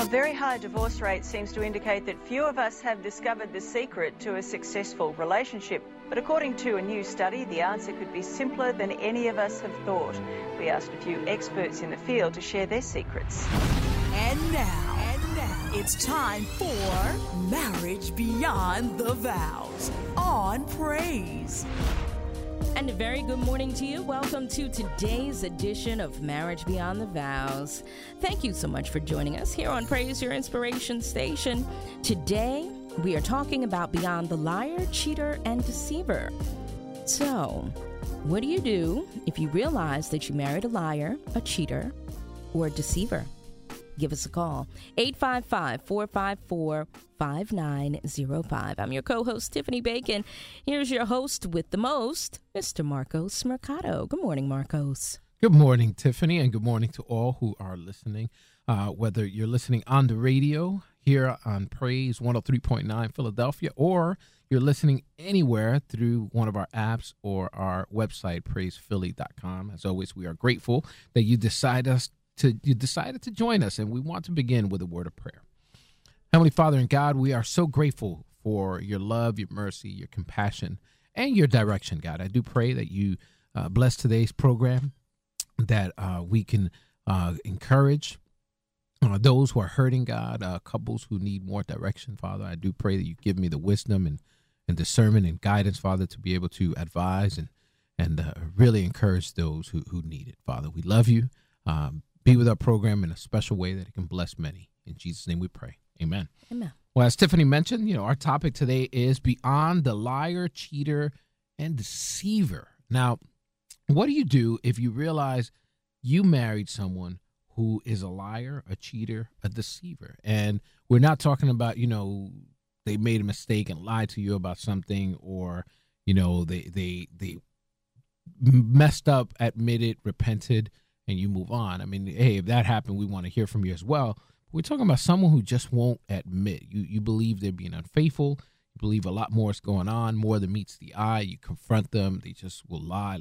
A very high divorce rate seems to indicate that few of us have discovered the secret to a successful relationship. But according to a new study, the answer could be simpler than any of us have thought. We asked a few experts in the field to share their secrets. And now, it's time for Marriage Beyond the Vows on Praise. And a very good morning to you. Welcome to today's edition of Marriage Beyond the Vows. Thank you so much for joining us here on Praise, your inspiration station. Today, we are talking about beyond the liar, cheater, and deceiver. So, what do you do if you realize that you married a liar, a cheater, or a deceiver? Give us a call, 855-454-5905. I'm your co-host, Tiffany Bacon. Here's your host with the most, Mr. Marcos Mercado. Good morning, Marcos. Good morning, Tiffany, and good morning to all who are listening. Whether you're listening on the radio here on Praise 103.9 Philadelphia, or you're listening anywhere through one of our apps or our website, praisephilly.com. As always, we are grateful that you decided to join us, and we want to begin with a word of prayer. Heavenly Father and God, we are so grateful for your love, your mercy, your compassion, and your direction, God. I do pray that you bless today's program, that we can encourage those who are hurting, God, couples who need more direction, Father. I do pray that you give me the wisdom and discernment and guidance, Father, to be able to advise and really encourage those who need it, Father. We love you. Be with our program in a special way that it can bless many. In Jesus' name we pray. Amen. Amen. Well, as Tiffany mentioned, our topic today is beyond the liar, cheater, and deceiver. Now, what do you do if you realize you married someone who is a liar, a cheater, a deceiver? And we're not talking about, they made a mistake and lied to you about something, or, they messed up, admitted, repented, and you move on. I mean, hey, if that happened, we want to hear from you as well. We're talking about someone who just won't admit. You believe they're being unfaithful. You believe a lot more is going on, more than meets the eye. You confront them. They just will lie,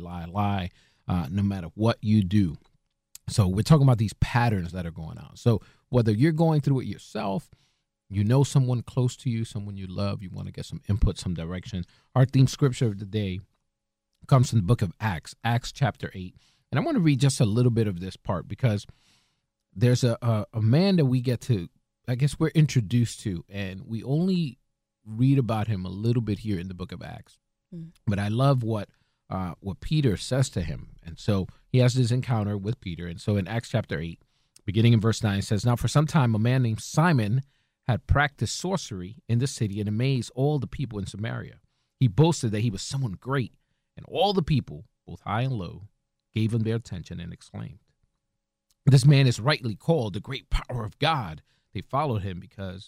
no matter what you do. So we're talking about these patterns that are going on. So whether you're going through it yourself, someone close to you, someone you love, you want to get some input, some direction. Our theme scripture of the day comes from the book of Acts chapter 8. And I want to read just a little bit of this part, because there's a man that we get to, I guess we're introduced to, and we only read about him a little bit here in the book of Acts. But I love what Peter says to him. And so he has this encounter with Peter. And so in Acts chapter 8, beginning in verse 9, it says, "Now for some time a man named Simon had practiced sorcery in the city and amazed all the people in Samaria. He boasted that he was someone great, and all the people, both high and low, gave him their attention and exclaimed, 'This man is rightly called the great power of God.' They followed him because,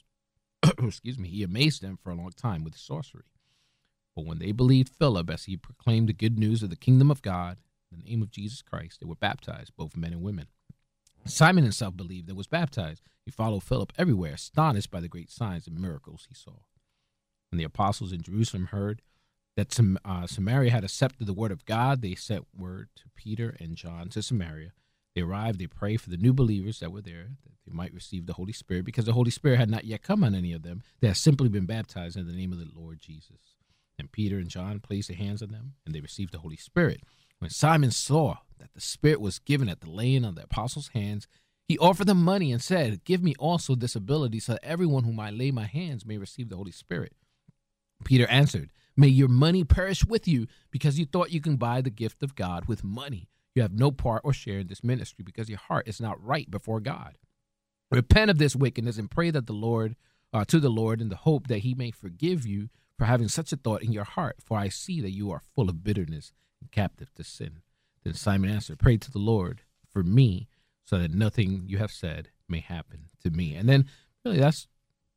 he amazed them for a long time with his sorcery. But when they believed Philip as he proclaimed the good news of the kingdom of God, in the name of Jesus Christ, they were baptized, both men and women. Simon himself believed and was baptized. He followed Philip everywhere, astonished by the great signs and miracles he saw. When the apostles in Jerusalem heard that Samaria had accepted the word of God, they sent word to Peter and John to Samaria. They arrived, they prayed for the new believers that were there, that they might receive the Holy Spirit, because the Holy Spirit had not yet come on any of them. They had simply been baptized in the name of the Lord Jesus. And Peter and John placed their hands on them, and they received the Holy Spirit. When Simon saw that the Spirit was given at the laying on the apostles' hands, he offered them money and said, 'Give me also this ability, so that everyone whom I lay my hands may receive the Holy Spirit.' Peter answered, 'May your money perish with you, because you thought you can buy the gift of God with money. You have no part or share in this ministry, because your heart is not right before God. Repent of this wickedness and pray that to the Lord in the hope that he may forgive you for having such a thought in your heart. For I see that you are full of bitterness and captive to sin.' Then Simon answered, 'Pray to the Lord for me, so that nothing you have said may happen to me.'" And then really that's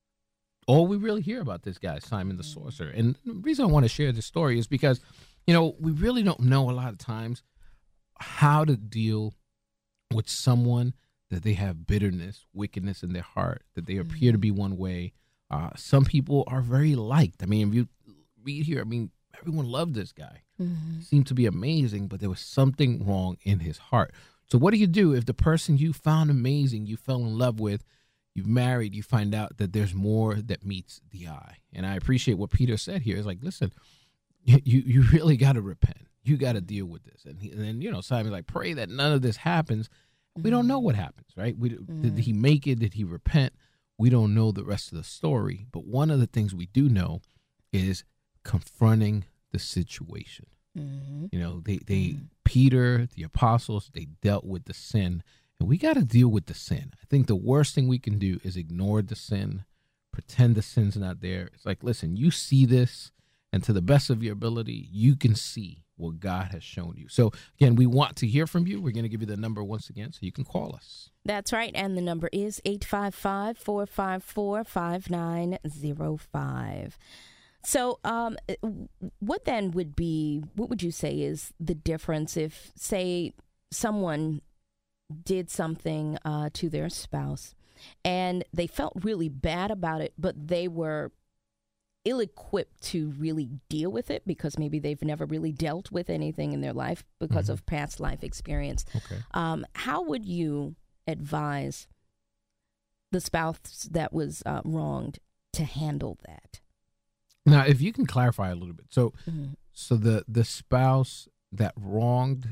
all we really hear about this guy, Simon the sorcerer. And the reason I want to share this story is because, we really don't know a lot of times how to deal with someone that they have bitterness, wickedness in their heart, that they appear to be one way. Some people are very liked. I mean, if you read here, everyone loved this guy. He seemed to be amazing, but there was something wrong in his heart. So what do you do if the person you found amazing, you fell in love with, you've married, you find out that there's more that meets the eye. And I appreciate what Peter said here. It's like, listen, you really got to repent. You got to deal with this. And then, Simon's like, pray that none of this happens. We don't know what happens, right? Did he make it? Did he repent? We don't know the rest of the story. But one of the things we do know is confronting the situation. Peter, the apostles, they dealt with the sin. And we got to deal with the sin. I think the worst thing we can do is ignore the sin, pretend the sin's not there. It's like, listen, you see this, and to the best of your ability, you can see what God has shown you. So, again, we want to hear from you. We're going to give you the number once again so you can call us. That's right, and the number is 855-454-5905. So what would you say is the difference if, say, someone did something to their spouse and they felt really bad about it, but they were ill-equipped to really deal with it because maybe they've never really dealt with anything in their life because of past life experience. Okay. How would you advise the spouse that was wronged to handle that? Now, if you can clarify a little bit. So the spouse that wronged,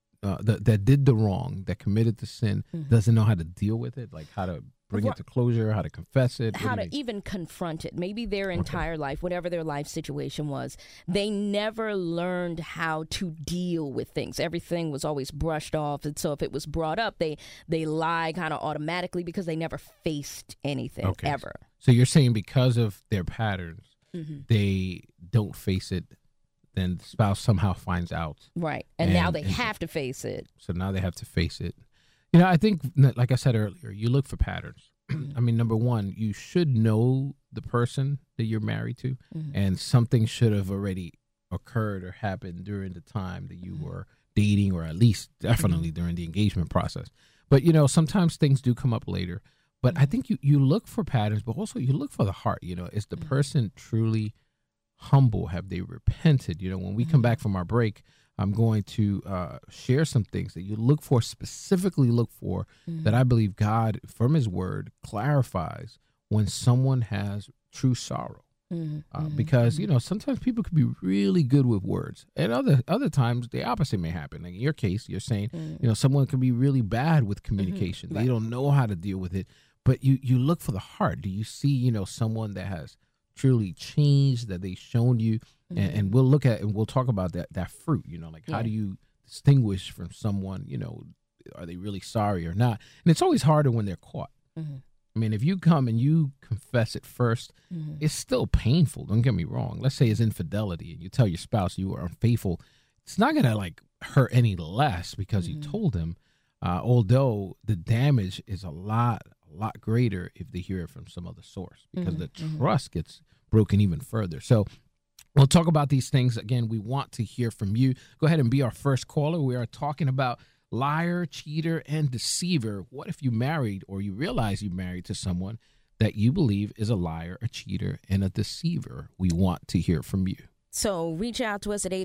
that did the wrong, that committed the sin, doesn't know how to deal with it, like how to bring it to closure, how to confess it. How to even confront it. Maybe their entire life, whatever their life situation was, they never learned how to deal with things. Everything was always brushed off. And so if it was brought up, they lie kind of automatically because they never faced anything ever. So you're saying because of their patterns, they don't face it, then the spouse somehow finds out. Right. And now they have to face it. So now they have to face it. I think, like I said earlier, you look for patterns. I mean, number one, you should know the person that you're married to, and something should have already occurred or happened during the time that you were dating, or at least definitely during the engagement process. But, sometimes things do come up later. But I think you look for patterns, but also you look for the heart. Is the person truly humble? Have they repented? When we come back from our break, I'm going to share some things that you specifically look for, that I believe God, from his word, clarifies when someone has true sorrow. Because, sometimes people can be really good with words, and other times the opposite may happen. Like in your case, you're saying, someone can be really bad with communication. They don't know how to deal with it. But you look for the heart. Do you see, someone that has truly changed, that they've shown you? And we'll look at and we'll talk about that fruit, how do you distinguish from someone, are they really sorry or not? And it's always harder when they're caught. I mean, if you come and you confess it first, it's still painful. Don't get me wrong. Let's say it's infidelity and you tell your spouse you are unfaithful. It's not going to hurt any less because you told them, although the damage is a lot greater if they hear it from some other source, because the trust gets broken even further. So we'll talk about these things. Again, we want to hear from you. Go ahead and be our first caller. We are talking about liar, cheater, and deceiver. What if you married, or you realize you married to someone that you believe is a liar, a cheater, and a deceiver? We want to hear from you. So reach out to us at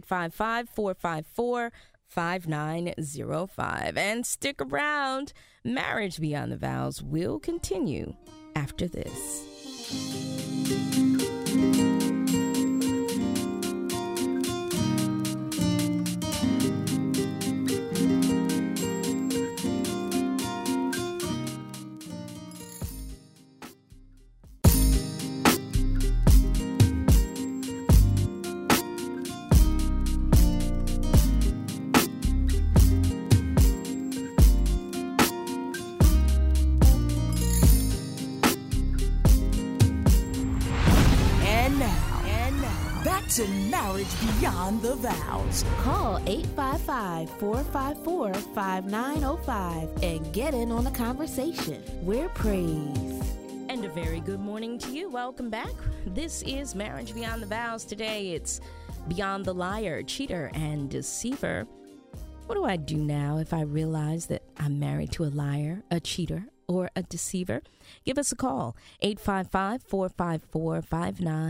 855-454-5905. And stick around. Marriage Beyond the Vows will continue after this. To Marriage Beyond the Vows. Call 855-454-5905 and get in on the conversation. We're praised. And a very good morning to you. Welcome back. This is Marriage Beyond the Vows. Today it's Beyond the Liar, Cheater, and Deceiver. What do I do now if I realize that I'm married to a liar, a cheater, or a deceiver? Give us a call,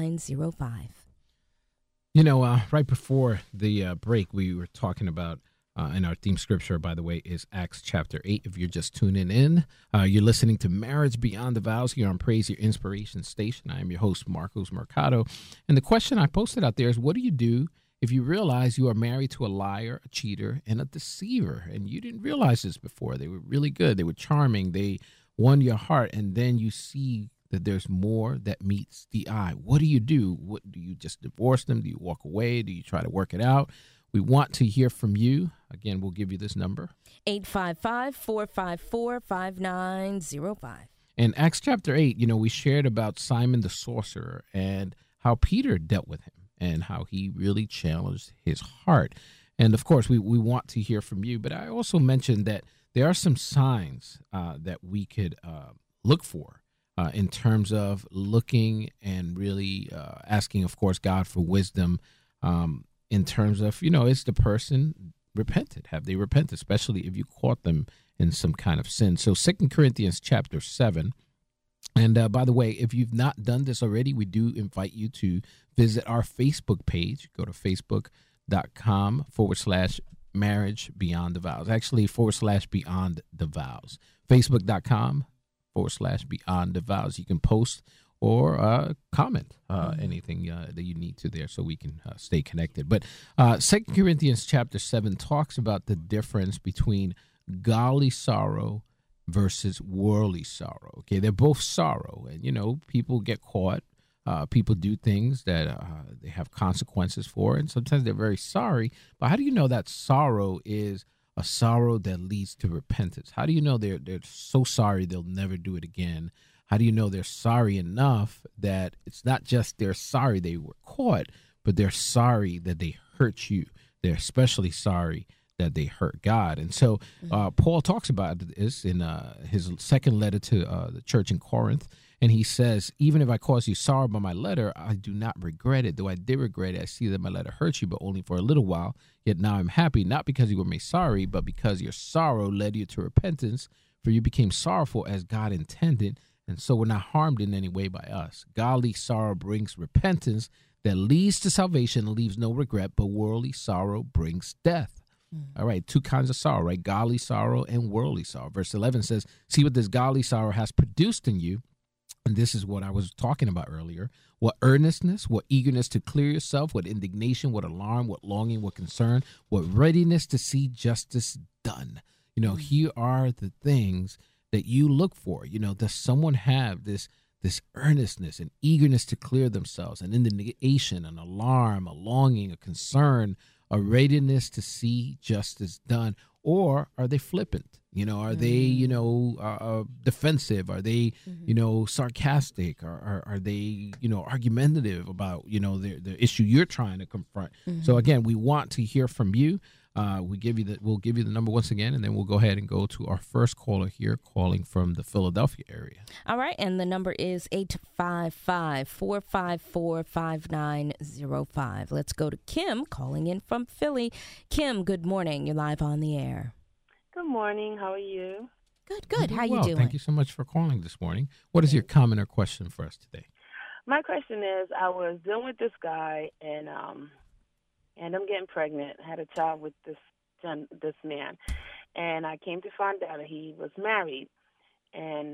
855-454-5905. Right before the break, we were talking about And our theme scripture, by the way, is Acts chapter 8. If you're just tuning in, you're listening to Marriage Beyond the Vows here on Praise Your Inspiration Station. I am your host, Marcos Mercado. And the question I posted out there is, what do you do if you realize you are married to a liar, a cheater, and a deceiver? And you didn't realize this before. They were really good. They were charming. They won your heart. And then you see that there's more that meets the eye. What do you do? What, do you just divorce them? Do you walk away? Do you try to work it out? We want to hear from you. Again, we'll give you this number. 855-454-5905. In Acts chapter 8, we shared about Simon the sorcerer and how Peter dealt with him and how he really challenged his heart. And, of course, we want to hear from you. But I also mentioned that there are some signs that we could look for in terms of looking and really asking, of course, God for wisdom in terms of, is the person repented? Have they repented, especially if you caught them in some kind of sin? So 2 Corinthians chapter 7. And by the way, if you've not done this already, we do invite you to visit our Facebook page. Go to facebook.com/marriage beyond the vows. Actually, /beyond the vows. Facebook.com/beyond the vows. You can post or comment anything that you need to there so we can stay connected. But 2 Corinthians chapter 7 talks about the difference between godly sorrow versus worldly sorrow. Okay, they're both sorrow. And, people get caught. People do things that they have consequences for, and sometimes they're very sorry. But how do you know that sorrow is a sorrow that leads to repentance? How do you know they're so sorry they'll never do it again? How do you know they're sorry enough that it's not just they're sorry they were caught, but they're sorry that they hurt you? They're especially sorry that they hurt God. And so Paul talks about this in his second letter to the church in Corinth. And he says, even if I cause you sorrow by my letter, I do not regret it. Though I did regret it, I see that my letter hurt you, but only for a little while. Yet now I'm happy, not because you were made sorry, but because your sorrow led you to repentance. For you became sorrowful as God intended, and so we're not harmed in any way by us. Godly sorrow brings repentance that leads to salvation and leaves no regret, but worldly sorrow brings death. All right, two kinds of sorrow, right? Godly sorrow and worldly sorrow. Verse 11 says, see what this godly sorrow has produced in you. And this is what I was talking about earlier. What earnestness, what eagerness to clear yourself, what indignation, what alarm, what longing, what concern, what readiness to see justice done. Here are the things that you look for. Does someone have this earnestness and eagerness to clear themselves, an indignation, an alarm, a longing, a concern, a readiness to see justice done? Or are they flippant? Are they, defensive? Are they, sarcastic? Are they, argumentative about, the issue you're trying to confront? So again, we want to hear from you. We'll give you the number once again, and then we'll go ahead and go to our first caller here, calling from the Philadelphia area. All right, and the number is 855-454-5905. Let's go to Kim, calling in from Philly. Kim, good morning. You're live on the air. Good morning. How are you? Good. How you doing? Thank you so much for calling this morning. What is your comment or question for us today? My question is, I was dealing with this guy, and I'm getting pregnant. I had a child with this man, and I came to find out that he was married, and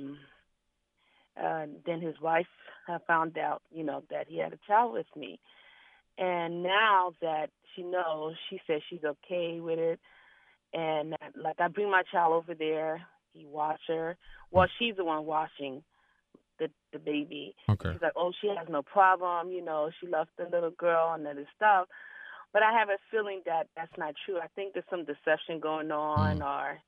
then his wife found out, that he had a child with me, and now that she knows, she says she's okay with it, and I bring my child over there, he watch her. Well, she's the one watching the baby. Okay. She's like, oh, she has no problem, she loves the little girl and other stuff. But I have a feeling that that's not true. I think there's some deception going on, or,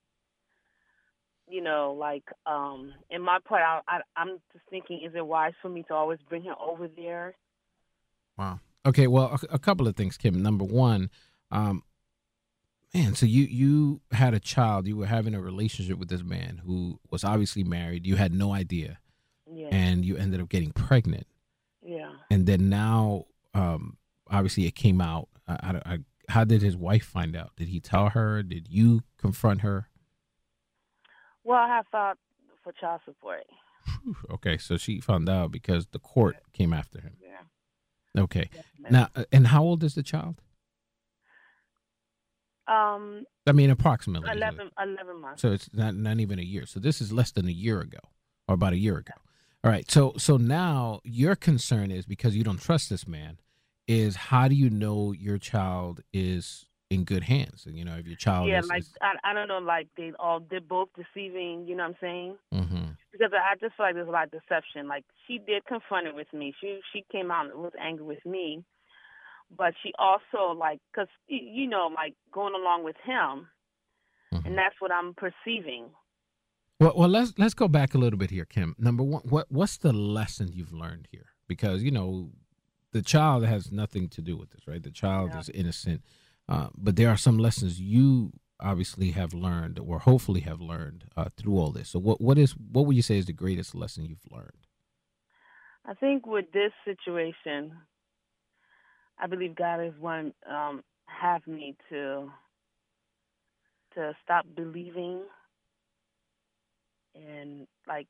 in my part, I'm just thinking, is it wise for me to always bring her over there? Wow. Okay, well, a couple of things, Kim. Number one, so you had a child. You were having a relationship with this man who was obviously married. You had no idea. Yeah. And you ended up getting pregnant. Yeah. And then now, obviously, it came out. How did his wife find out? Did he tell her? Did you confront her? Well, I have filed for child support. Okay, so she found out because the court came after him. Yeah. Okay. Definitely. Now, and how old is the child? I mean, approximately. 11 months. So it's not even a year. So this is less than a year ago, or about a year ago. All right. So now your concern is, because you don't trust this man, is how do you know your child is in good hands? And, if your child I don't know, like they're both deceiving, you know what I'm saying? Mm-hmm. Because I just feel like there's a lot of deception. Like, she did confront it with me. She came out and was angry with me. But she also, because, like, going along with him, mm-hmm. and that's what I'm perceiving. Well, let's go back a little bit here, Kim. Number one, what's the lesson you've learned here? Because, the child has nothing to do with this, right? The child is innocent. But there are some lessons you obviously have learned, or hopefully have learned through all this. So what would you say is the greatest lesson you've learned? I think with this situation, I believe God is one have me to stop believing and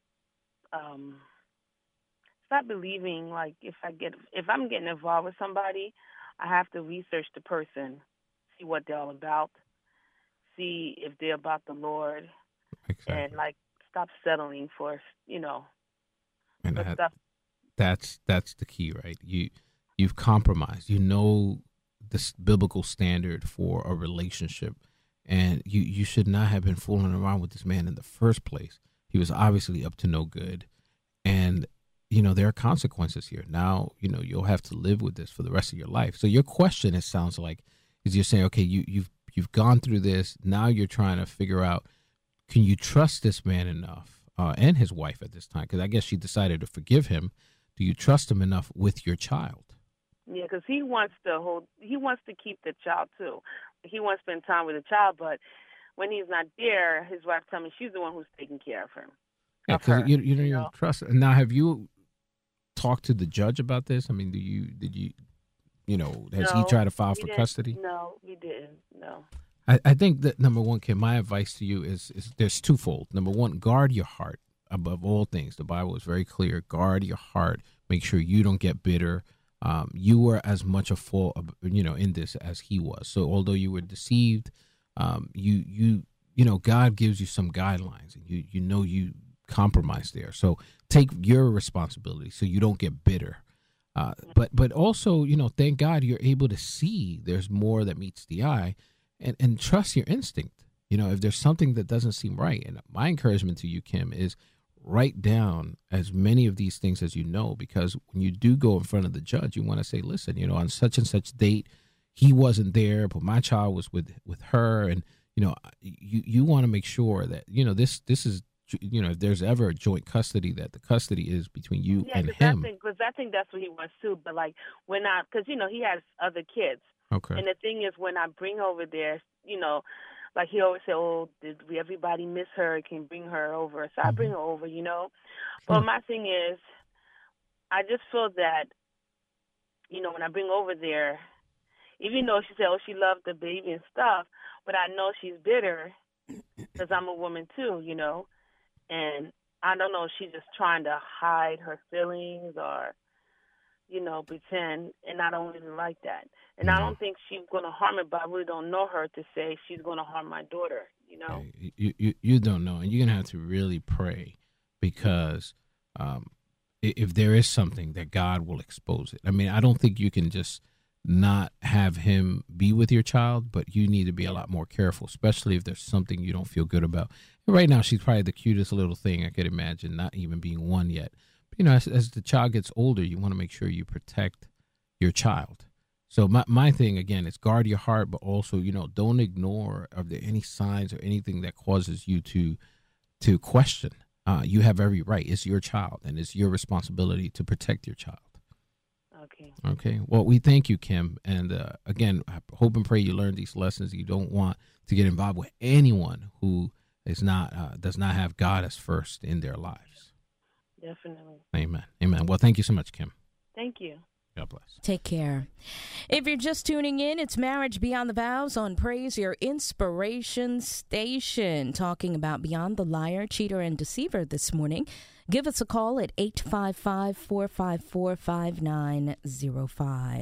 stop believing. Like, if I'm getting involved with somebody, I have to research the person, see what they're all about, see if they're about the Lord, exactly. And stop settling for and for stuff. That's the key, right? You've compromised. This biblical standard for a relationship, and you should not have been fooling around with this man in the first place. He was obviously up to no good, and there are consequences here. Now you'll have to live with this for the rest of your life. So your question, it sounds like, is you're saying, okay, you've gone through this. Now you're trying to figure out, can you trust this man enough, and his wife at this time? Because I guess she decided to forgive him. Do you trust him enough with your child? Yeah, because he wants to keep the child too. He wants to spend time with the child, but when he's not there, his wife tells me she's the one who's taking care of him. Yeah, because you don't even trust her. Now, have you talked to the judge about this? I mean, has he tried to file for custody? No, he didn't. No. I think that, number one, Kim, my advice to you is there's twofold. Number one, guard your heart above all things. The Bible is very clear. Guard your heart. Make sure you don't get bitter. You were as much a fault, in this as he was. So although you were deceived, God gives you some guidelines, and you compromise there. So take your responsibility so you don't get bitter. But also, thank God you're able to see there's more that meets the eye, and trust your instinct. If there's something that doesn't seem right. And my encouragement to you, Kim, is write down as many of these things as because when you do go in front of the judge, you want to say, listen, on such and such date, he wasn't there, but my child was with her. And, you want to make sure that, this is, if there's ever a joint custody, that the custody is between you and him. Because I think that's what he wants too. But because, he has other kids. Okay. And the thing is, when I bring over there, he always say, oh, did everybody miss her? Can bring her over. So I bring her over, But my thing is, I just feel that, when I bring over there, even though she said, oh, she loved the baby and stuff, but I know she's bitter because I'm a woman too, And I don't know if she's just trying to hide her feelings or, pretend. And I don't really like that. And I don't think she's going to harm it, but I really don't know her to say she's going to harm my daughter, You don't know. And you're going to have to really pray, because if there is something, that God will expose it. I mean, I don't think you can just not have him be with your child, but you need to be a lot more careful, especially if there's something you don't feel good about. And right now, she's probably the cutest little thing I could imagine, not even being one yet. But, as the child gets older, you want to make sure you protect your child. So my thing, again, is guard your heart, but also, don't ignore, are there any signs or anything that causes you to question. You have every right. It's your child, and it's your responsibility to protect your child. Okay. Well, we thank you, Kim. And again, I hope and pray you learn these lessons. You don't want to get involved with anyone who is not does not have God as first in their lives. Definitely. Amen. Well, thank you so much, Kim. Thank you. God bless. Take care. If you're just tuning in, it's Marriage Beyond the Vows on Praise Your Inspiration Station, talking about Beyond the Liar, Cheater, and Deceiver this morning. Give us a call at 855-454-5905.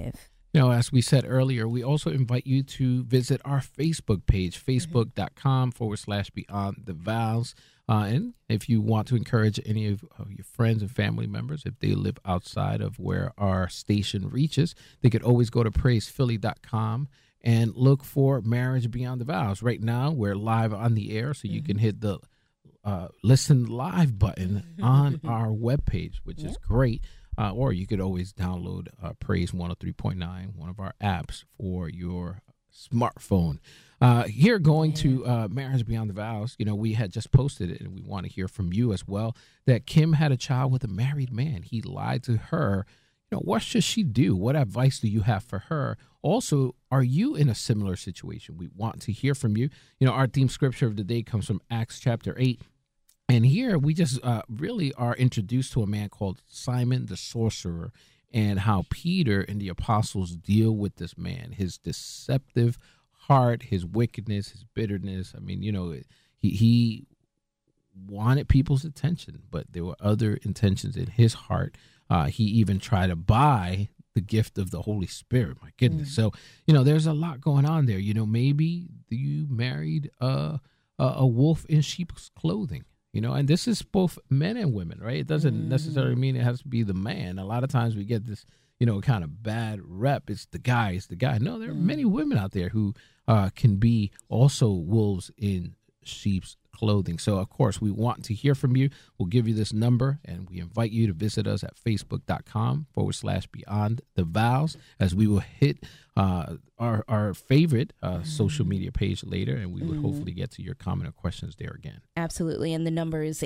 As we said earlier, we also invite you to visit our Facebook page, facebook.com/Beyond the Vows. And if you want to encourage any of your friends and family members, if they live outside of where our station reaches, they could always go to praisephilly.com and look for Marriage Beyond the Vows. Right now, we're live on the air, so you can hit the listen live button on our webpage, which is great. Or you could always download Praise 103.9, one of our apps for your smartphone. Here, going to Marriage Beyond the Vows, we had just posted it, and we want to hear from you as well, that Kim had a child with a married man. He lied to her. What should she do? What advice do you have for her? Also, are you in a similar situation? We want to hear from you. Our theme scripture of the day comes from Acts chapter 8. And here we just really are introduced to a man called Simon the sorcerer, and how Peter and the apostles deal with this man, his deceptive heart, his wickedness, his bitterness. I mean, he wanted people's attention, but there were other intentions in his heart. He even tried to buy the gift of the Holy Spirit. My goodness. So, there's a lot going on there. Maybe you married a wolf in sheep's clothing. And this is both men and women, right? It doesn't necessarily mean it has to be the man. A lot of times we get this, kind of bad rep. It's the guy. No, there are many women out there who can be also wolves in sheep's clothing. So, of course, we want to hear from you. We'll give you this number, and we invite you to visit us at facebook.com/Beyond the Vows, as we will hit our favorite social media page later, and we would hopefully get to your comment or questions there again. Absolutely. And the number is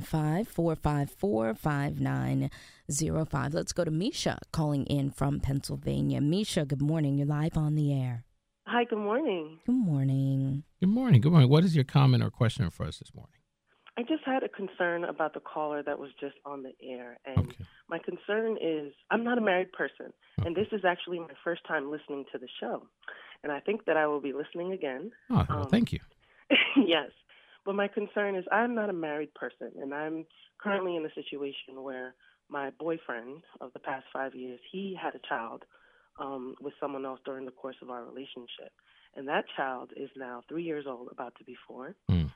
855-454-5905. Let's go to Misha calling in from Pennsylvania. Misha, good morning. You're live on the air. Hi, good morning. Good morning. Good morning. Good morning. What is your comment or question for us this morning? I just had a concern about the caller that was just on the air. And my concern is, I'm not a married person, and this is actually my first time listening to the show. And I think that I will be listening again. Oh, well, thank you. Yes. But my concern is, I'm not a married person, and I'm currently in a situation where my boyfriend of the past 5 years, he had a child with someone else during the course of our relationship. And that child is now 3 years old, about to be 4.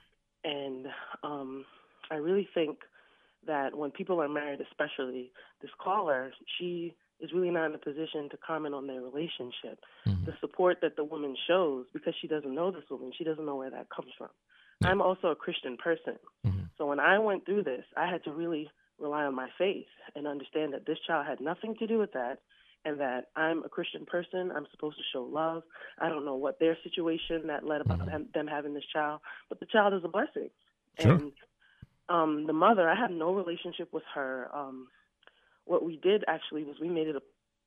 And I really think that when people are married, especially this caller, she is really not in a position to comment on their relationship. The support that the woman shows, because she doesn't know this woman, she doesn't know where that comes from. I'm also a Christian person. So when I went through this, I had to really rely on my faith and understand that this child had nothing to do with that, and that I'm a Christian person. I'm supposed to show love. I don't know what their situation that led about them having this child, but the child is a blessing. Sure. And the mother, I had no relationship with her. What we did actually was we made it a...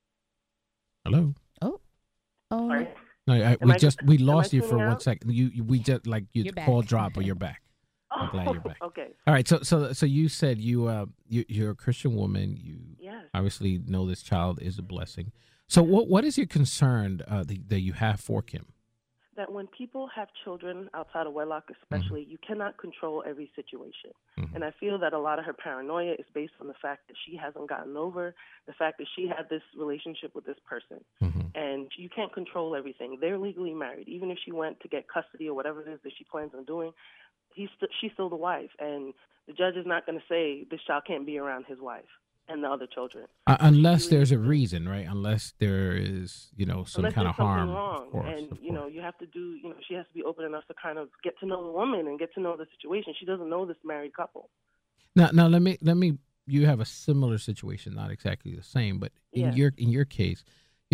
Hello? Oh. Sorry. No, we lost you for 1 second. We just your call dropped, but you're back. I'm glad you're back. Okay. All right. So you said you're a Christian woman. You obviously know this child is a blessing. So what is your concern that you have for Kim? That when people have children outside of wedlock, especially, you cannot control every situation. And I feel that a lot of her paranoia is based on the fact that she hasn't gotten over the fact that she had this relationship with this person. And you can't control everything. They're legally married. Even if she went to get custody or whatever it is that she plans on doing, she's still the wife. And the judge is not going to say this child can't be around his wife and the other children. Unless there's a reason, right? Unless there is, some kind of harm. Wrong. And, you have to do, she has to be open enough to kind of get to know the woman and get to know the situation. She doesn't know this married couple. Now let me, you have a similar situation, not exactly the same, but in your case,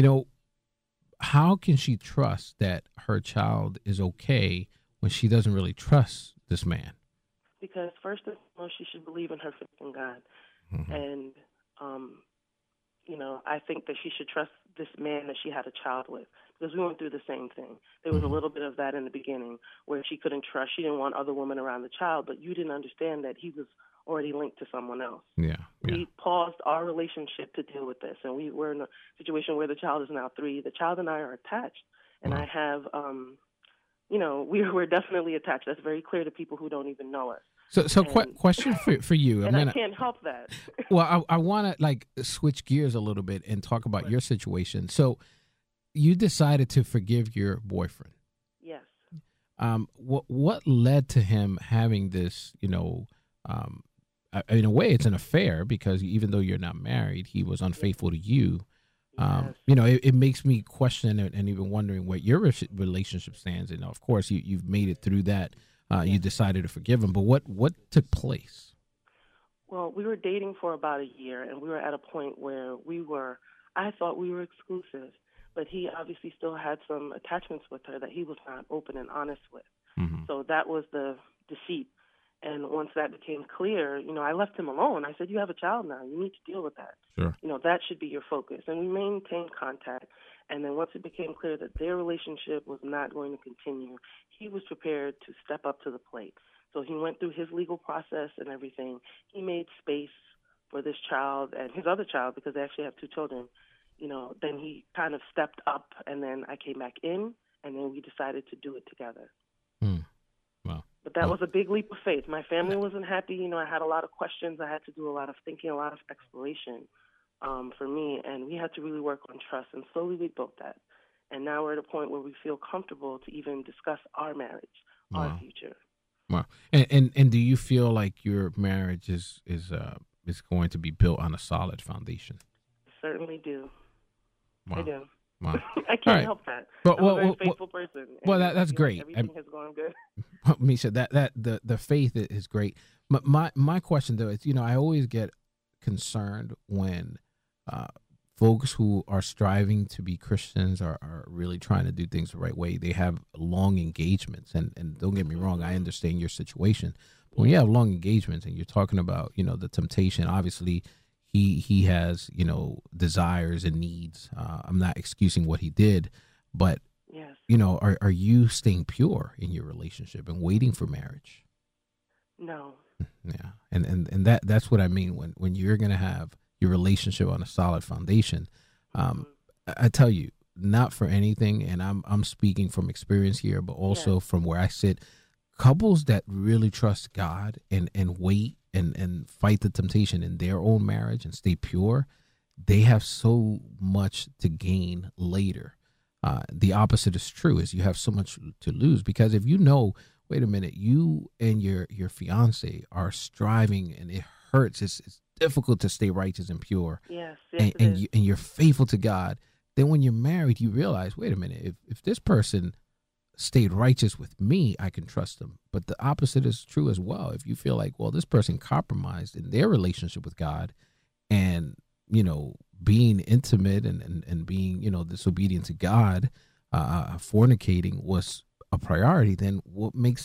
how can she trust that her child is okay when she doesn't really trust this man? Because first and foremost, she should believe in her faith in God. And, I think that she should trust this man that she had a child with, because we went through the same thing. There was a little bit of that in the beginning where she couldn't trust. She didn't want other women around the child, but you didn't understand that he was already linked to someone else. We paused our relationship to deal with this, and we were in a situation where the child is now 3. The child and I are attached, and I have, we're definitely attached. That's very clear to people who don't even know us. So question for you. And I can't help that. Well, I want to switch gears a little bit and talk about your situation. So you decided to forgive your boyfriend. Yes. What led to him having this, in a way, it's an affair because even though you're not married, he was unfaithful to you. Yes. It makes me question and even wondering where your relationship stands. And of course, you've made it through that. You decided to forgive him. But what took place? Well, we were dating for about a year, and we were at a point where I thought we were exclusive, but he obviously still had some attachments with her that he was not open and honest with. Mm-hmm. So that was the deceit. And once that became clear, I left him alone. I said, you have a child now. You need to deal with that. Sure. That should be your focus. And we maintained contact. And then once it became clear that their relationship was not going to continue, he was prepared to step up to the plate. So he went through his legal process and everything. He made space for this child and his other child, because they actually have 2 children. Then he kind of stepped up, and then I came back in, and then we decided to do it together. Wow. But that was a big leap of faith. My family wasn't happy. I had a lot of questions. I had to do a lot of thinking, a lot of exploration for me, and we had to really work on trust, and slowly we built that. And now we're at a point where we feel comfortable to even discuss our marriage, our future. Wow. And do you feel like your marriage is going to be built on a solid foundation? I certainly do. Wow. I do. Wow. I can't help that. But, I'm a very faithful person. Well, that's great. Everything has gone good. Misha, that the faith is great. But my question though is, I always get concerned when folks who are striving to be Christians are really trying to do things the right way. They have long engagements, and don't get me wrong, I understand your situation. But when you have long engagements and you're talking about, the temptation, obviously he has, desires and needs. I'm not excusing what he did, but yes. Are you staying pure in your relationship and waiting for marriage? No. Yeah. And that's what I mean when you're going to have your relationship on a solid foundation. I tell you, not for anything, and I'm speaking from experience here, but also from where I sit, couples that really trust God and wait and fight the temptation in their own marriage and stay pure, they have so much to gain later. The opposite is true, is you have so much to lose, because if wait a minute, you and your fiance are striving and it hurts, it's difficult to stay righteous and pure. Yes, and you're faithful to God. Then when you're married, you realize, wait a minute, if this person stayed righteous with me, I can trust them. But the opposite is true as well. If you feel like, well, this person compromised in their relationship with God and, being intimate and being, disobedient to God, fornicating was a priority, then what makes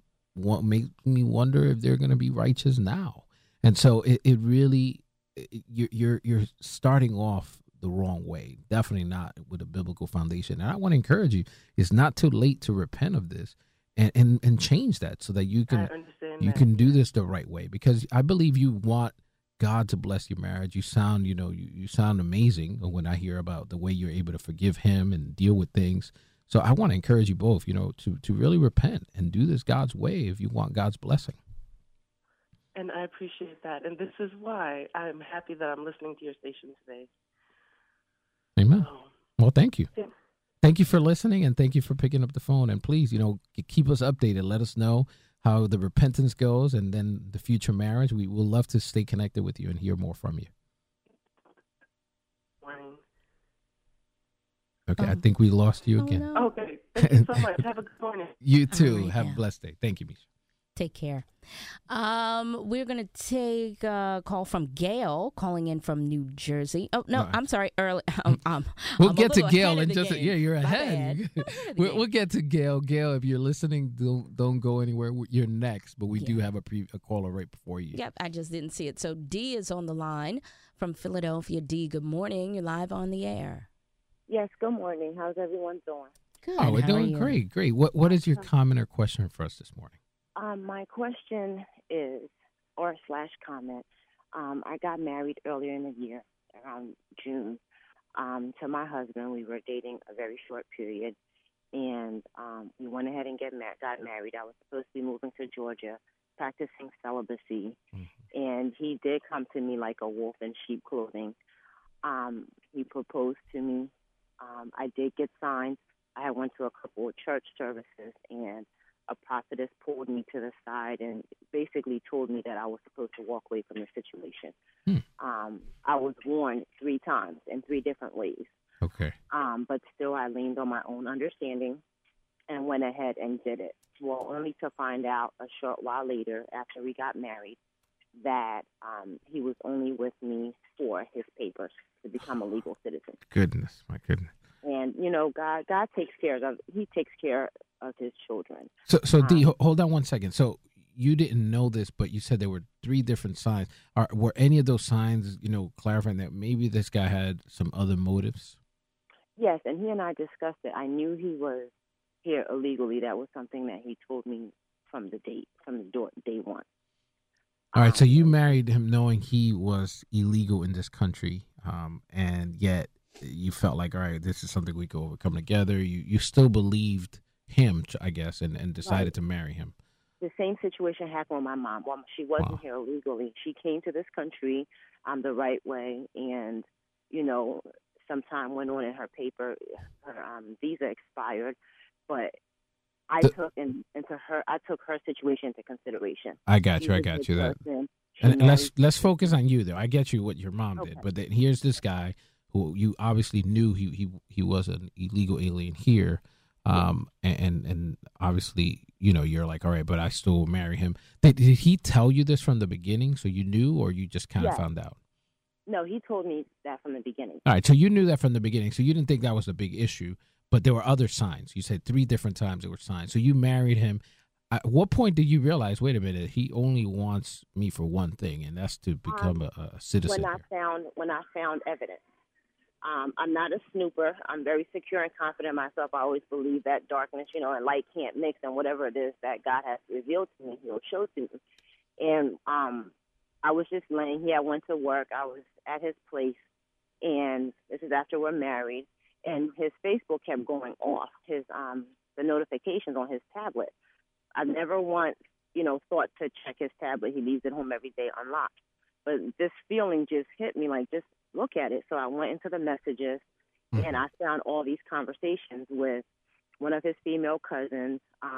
me wonder if they're going to be righteous now? And so it really, you're starting off the wrong way. Definitely not with a biblical foundation. And I want to encourage you, it's not too late to repent of this and change that so that you can do this the right way. Because I believe you want God to bless your marriage. You sound, you sound amazing when I hear about the way you're able to forgive him and deal with things. So I want to encourage you both, to really repent and do this God's way if you want God's blessing. And I appreciate that. And this is why I'm happy that I'm listening to your station today. Amen. Well, thank you. Yeah. Thank you for listening, and thank you for picking up the phone. And please, keep us updated. Let us know how the repentance goes and then the future marriage. We will love to stay connected with you and hear more from you. Morning. Okay, I think we lost you again. No. Okay, thank you so much. Have a good morning. You too. Have a blessed day. Thank you, Misha. Take care. We're going to take a call from Gail, calling in from New Jersey. Oh, no, I'm sorry. Early. We'll get to Gail in just you're ahead. We'll get to Gail. Gail, if you're listening, don't go anywhere. You're next, but we do have a caller right before you. Yep, I just didn't see it. So D is on the line from Philadelphia. D, good morning. You're live on the air. Yes, good morning. How's everyone doing? Good. Oh, we're doing great. What is your comment or question for us this morning? My question is, or / comment, I got married earlier in the year, around June, to my husband. We were dating a very short period, and we went ahead and got married. I was supposed to be moving to Georgia, practicing celibacy, and he did come to me like a wolf in sheep clothing. He proposed to me I did get signs. I went to a couple of church services, and a prophetess pulled me to the side and basically told me that I was supposed to walk away from the situation. I was warned 3 times in 3 different ways. Okay. But still, I leaned on my own understanding and went ahead and did it. Well, only to find out a short while later, after we got married, that he was only with me for his papers to become a legal citizen. Goodness, my goodness. And God takes care of. He takes care of his children. So Dee, hold on one second. So you didn't know this, but you said there were 3 different signs. Were any of those signs, clarifying that maybe this guy had some other motives? Yes, and he and I discussed it. I knew he was here illegally. That was something that he told me from the day one. All right, so you married him knowing he was illegal in this country, and yet you felt like, all right, this is something we could overcome together. You still believed him, I guess, and decided to marry him. The same situation happened with my mom. Well, she wasn't here illegally. She came to this country the right way, and, some time went on in her paper. Her visa expired, but I took her situation into consideration. I got you. That. And let's focus on you, though. I get you what your mom did, but then here's this guy who you obviously knew he was an illegal alien here, and obviously you're like, all right, but I still will marry him. Did he tell you this from the beginning, so you knew, or you just kind of found out? No, he told me that from the beginning. All right, so you knew that from the beginning, so you didn't think that was a big issue. But there were other signs. You said 3 different times there were signs. So you married him. At what point did you realize, wait a minute, he only wants me for one thing, and that's to become a citizen? When I found evidence. I'm not a snooper. I'm very secure and confident in myself. I always believe that darkness, and light can't mix, and whatever it is that God has revealed to me, He'll show to me. And I was just laying here. I went to work. I was at his place, and this is after we're married. And his Facebook kept going off, the notifications on his tablet. I never once, thought to check his tablet. He leaves it home every day unlocked. But this feeling just hit me, like, just look at it. So I went into the messages, and I found all these conversations with one of his female cousins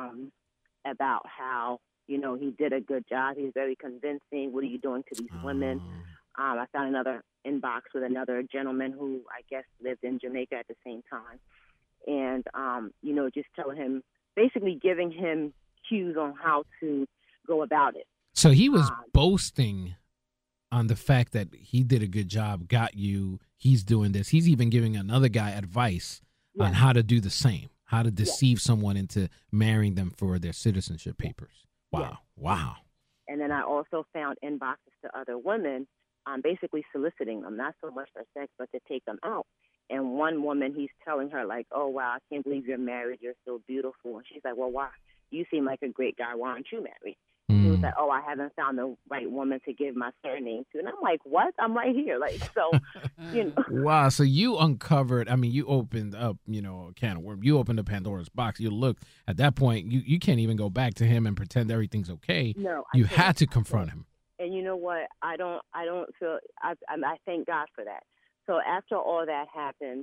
about how, he did a good job. He's very convincing. What are you doing to these women? I found another inbox with another gentleman who I guess lived in Jamaica at the same time. And, just telling him, basically giving him cues on how to go about it. So he was boasting on the fact that he did a good job, got you, he's doing this. He's even giving another guy advice on how to do the same, how to deceive someone into marrying them for their citizenship papers. Wow. Yes. Wow. And then I also found inboxes to other women, basically soliciting them, not so much for sex, but to take them out. And one woman, he's telling her, like, oh, wow, I can't believe you're married. You're so beautiful. And she's like, well, why? You seem like a great guy. Why aren't you married? He was like, oh, I haven't found the right woman to give my surname to. And I'm like, what? I'm right here. Like, so, Wow. So you uncovered, you opened up, a can of worms. You opened up Pandora's box. You looked at that point, you can't even go back to him and pretend everything's okay. No, you had to confront him. And you know what? I don't feel, I thank God for that. So after all that happened,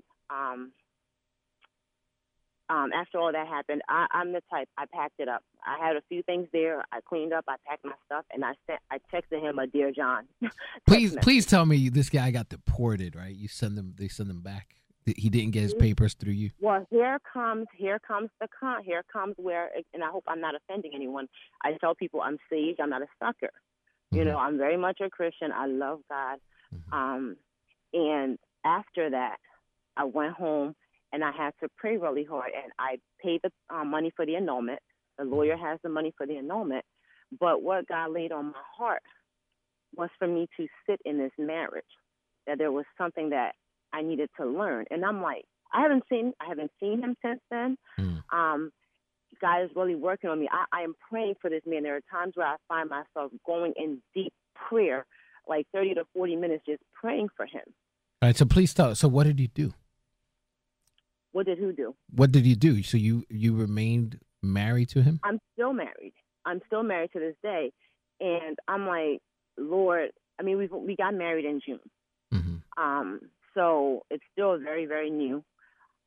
I'm the type, I packed it up. I had a few things there. I cleaned up. I packed my stuff, and I texted him a Dear John. Please tell me this guy got deported, right? They send him back. He didn't get his papers through you. Well, here comes where, and I hope I'm not offending anyone. I tell people I'm saved. I'm not a sucker. Mm-hmm. I'm very much a Christian. I love God. Mm-hmm. And after that, I went home. And I had to pray really hard, and I paid the money for the annulment. The lawyer has the money for the annulment. But what God laid on my heart was for me to sit in this marriage, that there was something that I needed to learn. And I'm like, I haven't seen him since then. God is really working on me. I am praying for this man. There are times where I find myself going in deep prayer, like 30 to 40 minutes just praying for him. All right, so please tell us. So what did you do? What did who do? What did he do? So you remained married to him? I'm still married. I'm still married to this day. And I'm like, Lord, we got married in June. Mm-hmm. So it's still very, very new.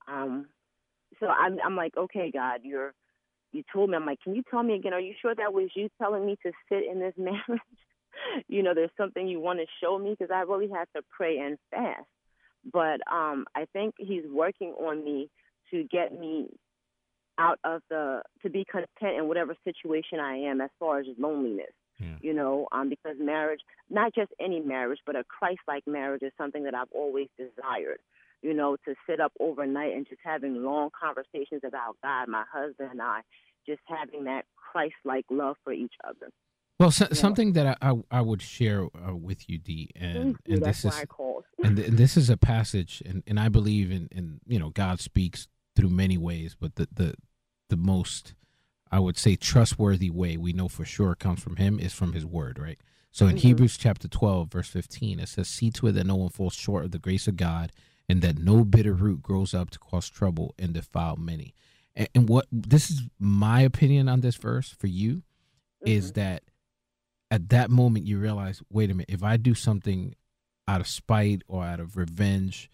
So I'm like, okay, God, you told me. I'm like, can you tell me again? Are you sure that was you telling me to sit in this marriage? There's something you want to show me, because I really had to pray and fast. But I think he's working on me to get me out of to be content in whatever situation I am as far as loneliness. Yeah. Because marriage, not just any marriage, but a Christ-like marriage is something that I've always desired. To sit up overnight and just having long conversations about God, my husband and I, just having that Christ-like love for each other. Well, something that I would share with you, Dee, and that's this why is I called. and this is a passage, and I believe in God speaks through many ways, but the most, I would say, trustworthy way we know for sure comes from Him is from His Word, right? So in Hebrews chapter 12, verse 15, it says, "See to it that no one falls short of the grace of God, and that no bitter root grows up to cause trouble and defile many." And what this is my opinion on this verse for you is that at that moment you realize, wait a minute, if I do something out of spite or out of revenge,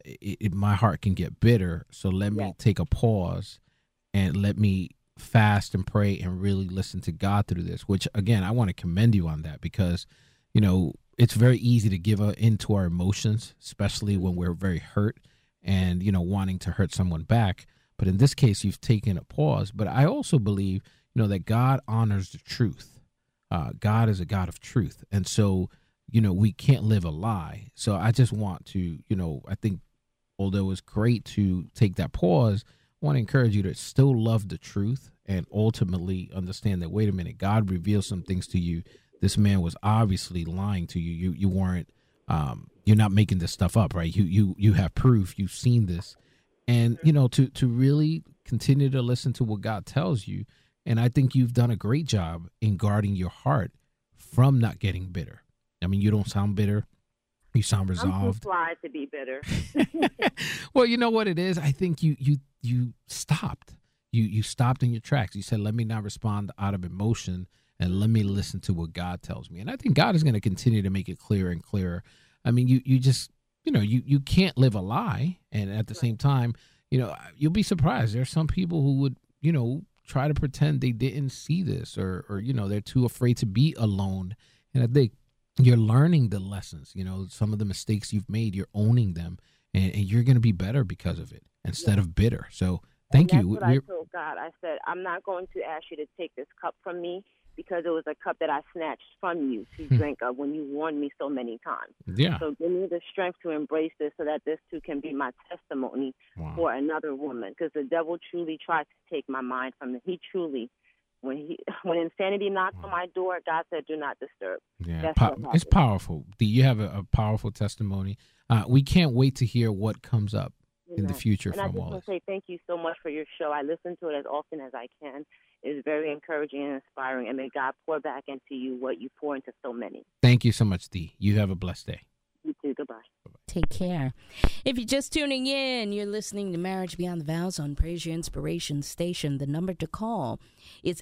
my heart can get bitter. So let me take a pause and let me fast and pray and really listen to God through this, which again, I want to commend you on that, because, it's very easy to give into our emotions, especially when we're very hurt and, wanting to hurt someone back. But in this case, you've taken a pause. But I also believe, that God honors the truth. God is a God of truth. And so, we can't live a lie. So I just want to, I think, although it's great to take that pause, I want to encourage you to still love the truth and ultimately understand that, wait a minute, God revealed some things to you. This man was obviously lying to you. You weren't, you're not making this stuff up, right? You have proof. You've seen this. And, to really continue to listen to what God tells you. And I think you've done a great job in guarding your heart from not getting bitter. I mean, you don't sound bitter. You sound resolved. I'm too fly to be bitter. Well, you know what it is? I think you stopped. You stopped in your tracks. You said, let me not respond out of emotion and let me listen to what God tells me. And I think God is going to continue to make it clearer and clearer. I mean, you just, you can't live a lie. And at the same time, you'll be surprised. There's some people who would, try to pretend they didn't see this or they're too afraid to be alone. And I think you're learning the lessons, some of the mistakes you've made, you're owning them, and you're going to be better because of it instead of bitter. So thank you. That's what I told God. I said, I'm not going to ask you to take this cup from me, because it was a cup that I snatched from you to drink of when you warned me so many times. Yeah. So give me the strength to embrace this so that this too can be my testimony for another woman, because the devil truly tried to take my mind from me. He truly, when insanity knocked on my door, God said, do not disturb. Yeah, it's powerful. You have a powerful testimony. We can't wait to hear what comes up in the future and from I just all want this. to say thank you so much for your show. I listen to it as often as I can. It's very encouraging and inspiring, and may God pour back into you what you pour into so many. Thank you so much, Dee. You have a blessed day. You too. Goodbye. Take care. If you're just tuning in, you're listening to Marriage Beyond the Vows on Praise Your Inspiration Station. The number to call is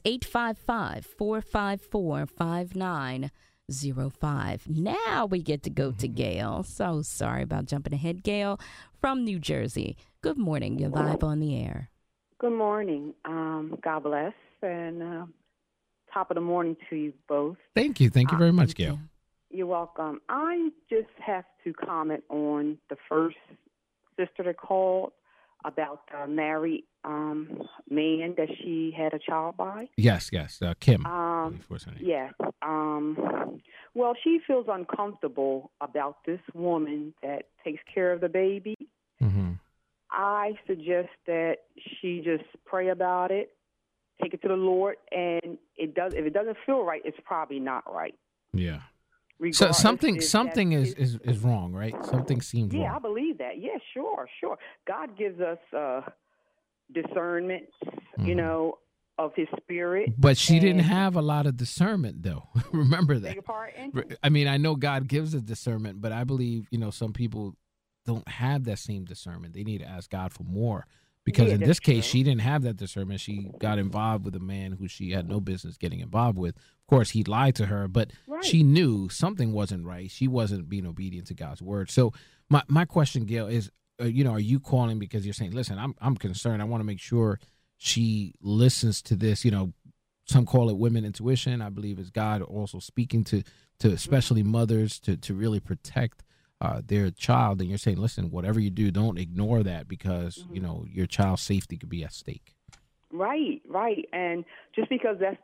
855-454-5905. Now we get to go to Gail. So sorry about jumping ahead. Gail from New Jersey. Good morning. You're live on the air. Good morning. God bless. And top of the morning to you both. Thank you. Thank you very much, Gail. You're welcome. I just have to comment on the first sister that called about the married man that she had a child by. Yes. Kim. Yes. Well, she feels uncomfortable about this woman that takes care of the baby. Mm-hmm. I suggest that she just pray about it, take it to the Lord, and if it doesn't feel right, it's probably not right. Yeah. So something is wrong, right? Something seems wrong. Yeah, I believe that. Yeah, sure. God gives us discernment, of His Spirit. But she didn't have a lot of discernment, though. Remember that. Beg your pardon? I mean, I know God gives us discernment, but I believe, some people don't have that same discernment. They need to ask God for more. Because in this case, she didn't have that discernment. She got involved with a man who she had no business getting involved with. Of course, he lied to her, but she knew something wasn't right. She wasn't being obedient to God's word. So my question, Gail, is are you calling because you're saying, listen, I'm concerned. I want to make sure she listens to this. Some call it women intuition. I believe it's God also speaking to especially mothers to really protect their child. And you're saying, listen, whatever you do, don't ignore that because, your child's safety could be at stake. Right. And just because that's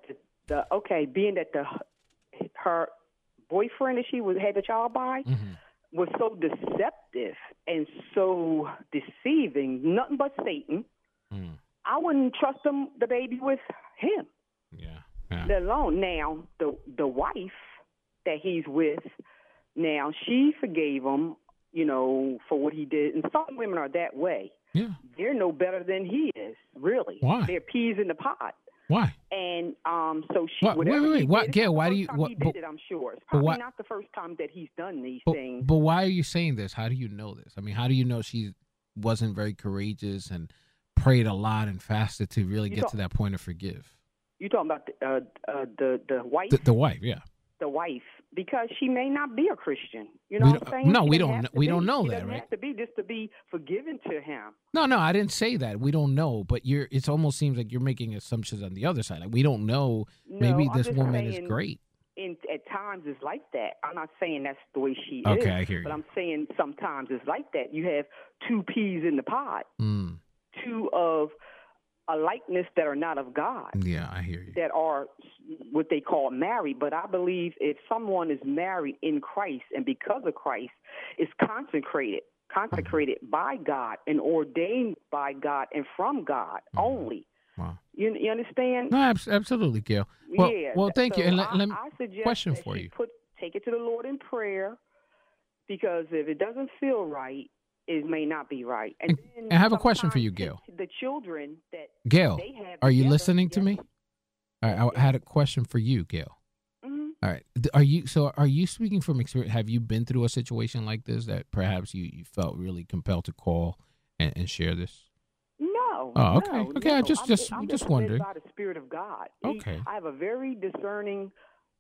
being that her boyfriend that she had the child by was so deceptive and so deceiving, nothing but Satan, I wouldn't trust the baby with him. Yeah. Let alone now the wife that he's with, now she forgave him, for what he did. And some women are that way. Yeah. They're no better than he is, really. Why? They're peas in the pot. Why? And so she. Wait. What, Gail? Why do you? He did it, I'm sure. It's probably not the first time that he's done these things. But why are you saying this? How do you know this? I mean, how do you know she wasn't very courageous and prayed a lot and fasted to really get to that point of forgive? You talking about the wife? The wife, yeah. The wife, because she may not be a Christian. You know what I'm saying? No, we don't know that, right? Have to be just to be forgiven to him. No, I didn't say that. We don't know, but it almost seems like you're making assumptions on the other side. Like we don't know. Maybe this woman is great. At times it's like that. I'm not saying that's the way she is. Okay, I hear you. But I'm saying sometimes it's like that. You have two peas in the pot. Two of a likeness that are not of God. Yeah, I hear you. That are what they call married. But I believe if someone is married in Christ and because of Christ is consecrated by God and ordained by God and from God only. Wow. You understand? No, absolutely, Gail. Well, thank you. And let me question for you. Take it to the Lord in prayer, because if it doesn't feel right, it may not be right. And I have a question for you, Gail. The children that Gail, they have are you together, listening to me? All right, I had a question for you, Gail. Mm-hmm. All right, are you speaking from experience? Have you been through a situation like this that perhaps you felt really compelled to call and share this? No. Oh, okay. No, okay, no. I'm just wondering. By the Spirit of God. Okay. I have a very discerning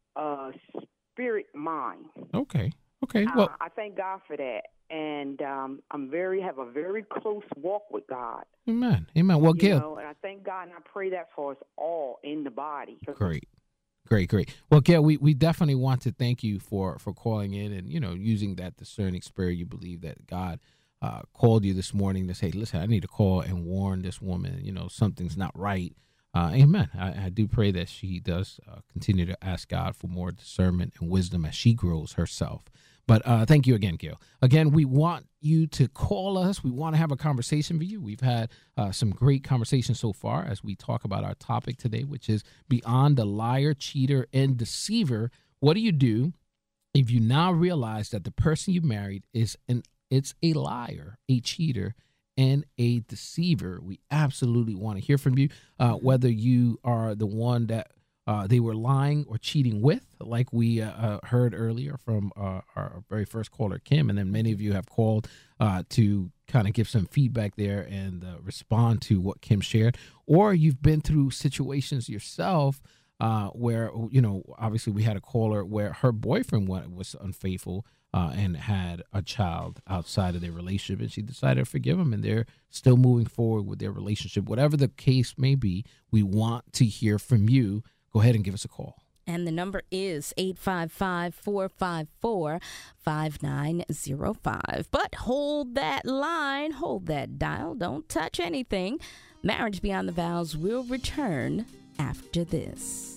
spirit mind. Okay. Well, I thank God for that. And have a very close walk with God. Amen. Well, Gail, and I thank God and I pray that for us all in the body. Great. Well, Gail, we definitely want to thank you for calling in and using that discerning spirit. You believe that God called you this morning to say, listen, I need to call and warn this woman. Something's not right. Amen. I do pray that she does continue to ask God for more discernment and wisdom as she grows herself. But thank you again, Gail. Again, we want you to call us. We want to have a conversation with you. We've had some great conversations so far as we talk about our topic today, which is beyond the liar, cheater, and deceiver. What do you do if you now realize that the person you married it's a liar, a cheater, and a deceiver? We absolutely want to hear from you, whether you are the one that they were lying or cheating with, like we heard earlier from our very first caller, Kim, and then many of you have called to kind of give some feedback there and respond to what Kim shared, or you've been through situations yourself where, obviously we had a caller where her boyfriend was unfaithful and had a child outside of their relationship, and she decided to forgive him, and they're still moving forward with their relationship. Whatever the case may be, we want to hear from you. Go ahead and give us a call. And the number is 855-454-5905. But hold that line, hold that dial. Don't touch anything. Marriage Beyond the Vows will return after this.